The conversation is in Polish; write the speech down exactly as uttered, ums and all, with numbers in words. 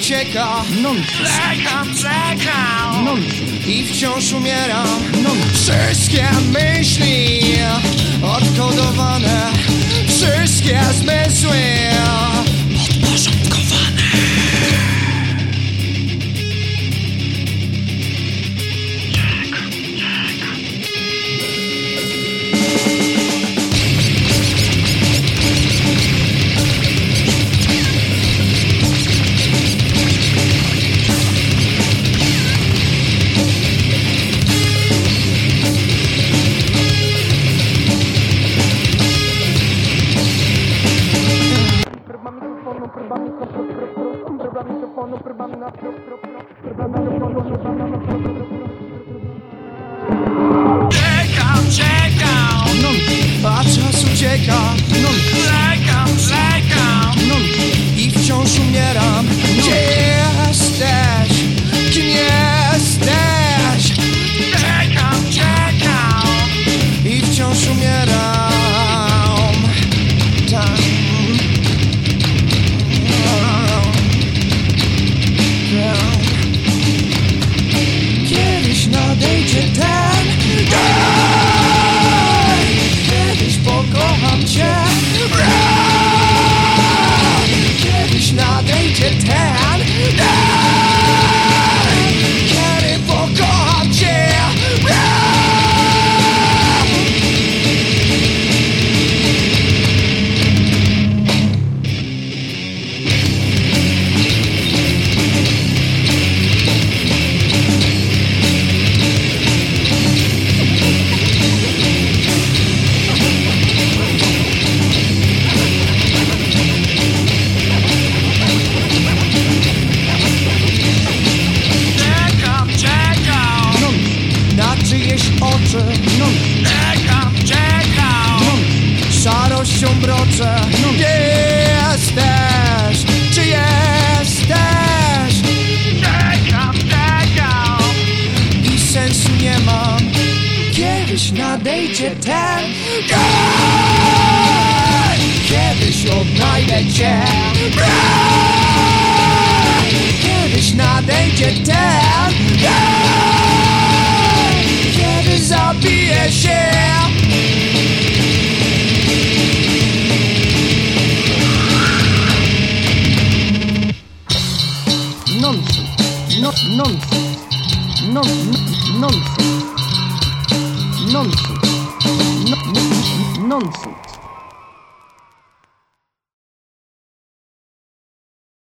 ucieka. Nonsens. Czekam, czekam. Nonsens. I wciąż umieram. Nonsens. Wszystkie myśli odkodowane, wszystkie zmysły podporządkowane. Czekam, czekam, a czas ucieka. Czekam, czekam i wciąż umieram. Gdzie jesteś? Kim jesteś? Czekam, czekam i wciąż umieram. Tam. Kiedyś nadejdzie ten dzień, kiedyś pokocham cię. Kiedyś nadejdzie ten dzień, kiedy pokocham cię. Czyjeś oczy, czekam, czekam, szarością broczę. Gdzie jesteś? Czy jesteś? Czekam, czekam i sensu nie mam. Kiedyś nadejdzie ten dzień, kiedyś odnajdę cię. Kiedyś nadejdzie ten dzień, kiedy zabiję się. Nonsens. No, nonsens. No, nonsens. Nonsens. No, nonsens.